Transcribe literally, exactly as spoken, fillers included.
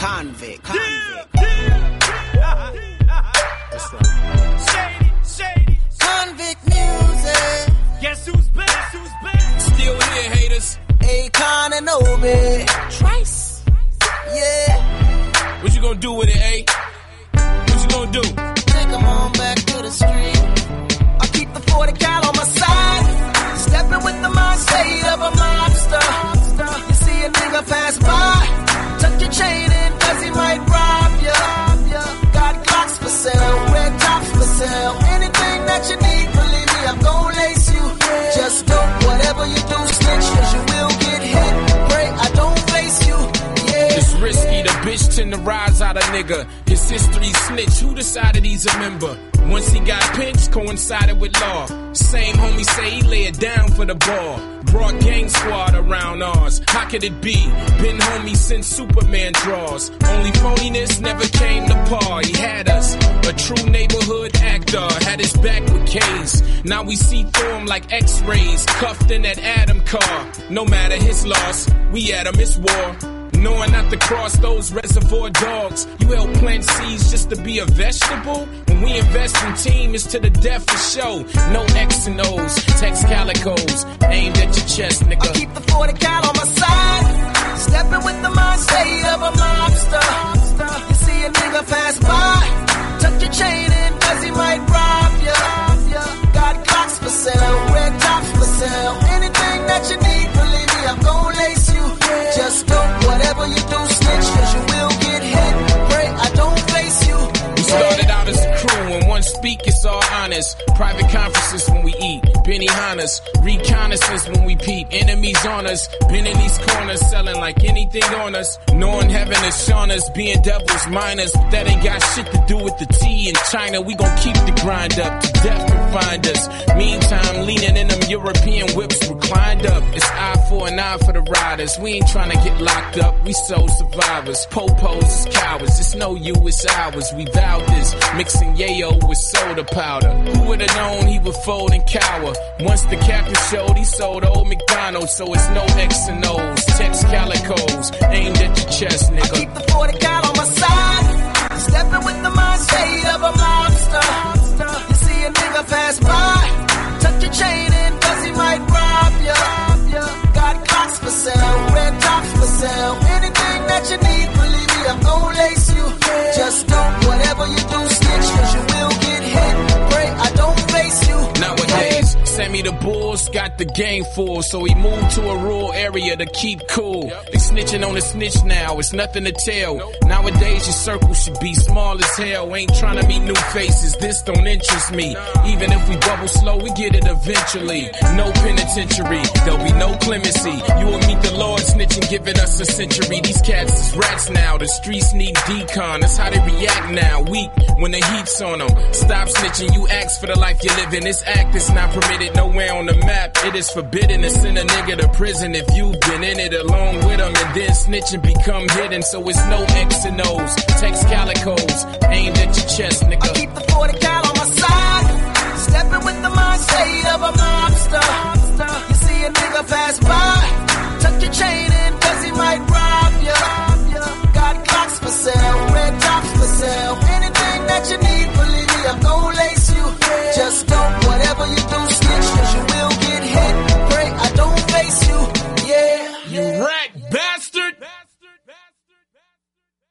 Convict, convict. That's right. Shady, shady. Convict music. Guess who's back? Who's back? Still here, haters. Akon and Obi. Trice. Yeah. What you gonna do with it, A? What you gonna do? Take 'em on back to the street. I keep the forty cal on my side. Stepping with the mindset of a mobster. You see a nigga pass by. Tuck your chain in cause he might rob ya. Got Glocks for sale, red tops for sale. Anything that you need, believe me, I'm gon' lace you. Just don't, whatever you do, snitch, cause you will get hit. Pray I don't face you, yeah. It's risky, the bitch tend to rise out a nigga. His history snitch, who decided he's a member? Once he got pinched, coincided with law. Same homie say he lay it down for the ball. Brought gang squad around ours. How could it be? Been homie since Superman draws. Only phoniness never came to par. He had us, a true neighborhood actor. Had his back with K's. Now we see through him like X-rays. Cuffed in that Adam car. No matter his loss, we at him, it's war. Knowing not to cross those reservoir dogs. You help plant seeds just to be a vegetable? When we invest in team, it's to the death for show. No X and O's, text calicos, aimed at your chest, nigga. I keep the forty cal on my side. Stepping with the mindset of a mobster. You see a nigga pass by. Tuck your chain in cause he might rob ya. Got Glocks for sale, red tops for sale. Anything that you need, believe me, I'm gon' lace you. Just don't, whatever you do, snitch, cause you will get hit. Pray I don't face you. We started out as a crew, when one speak, it's all honest. Private conferences when we eat, Benny Hannas. Reconnaissance when we peep, enemies on us. Been in these corners, selling like anything on us. Knowing heaven is shown us, being devils minors. But that ain't got shit to do with the tea in China. We gon' keep the grind up, to death can find us. Meantime, leaning in them European whips reclined up. It's eye for an eye for the riders. We ain't trying to get locked up, we soul survivors. Popos is cowards, it's no you, it's ours. We vowed this, mixing yayo with soda powder. Who would've known he would fold and cower? Once the captain showed, he sold old McDonald's. So it's no X and O's, text calicos, aimed at your chest, nigga. I keep the forty cal on my side. Stepping with the mindset of a mobster. You see a nigga pass by. Tuck your chain in cause he might rob ya. Got Glocks for sale, red tops for sale. Anything that you need, believe me, I'm gon' lace you. Just don't, whatever you do, snitch, cause you will get hit. Pray I don't face you. Nowadays, Sammy the Bulls got the game full, so he moved to a rural area to keep cool. They snitching on the snitch now, it's nothing to tell. Nowadays, your circle should be small as hell. Ain't trying to meet new faces, this don't interest me. Even if we bubble slow, we get it eventually. No penitentiary, there'll be no clemency. You will meet the Lord snitching, giving us a century. These cats is rats now, the streets need decon. That's how they react now, weak when the heat's on them. Stop snitching, you ask for the life you live in. This act is not permitted nowhere on the map. It is forbidden to send a nigga to prison if you've been in it along with them. And then snitching become hidden, so it's no X and O's. Text calicos, aimed at your chest, nigga. I keep the forty cal on my side. Stepping with the mindset of a mobster. You see a nigga pass by. Tuck your chain in cause he might rob ya. Got Glocks for sale,